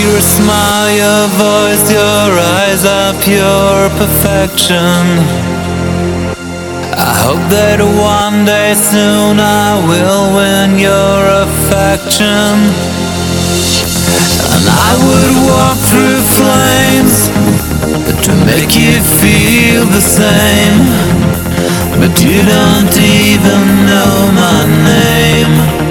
Your smile, your voice, your eyes are pure perfection. I hope that one day soon I will win your affection. And I would walk through flames to make you feel the same, but you don't even know my name.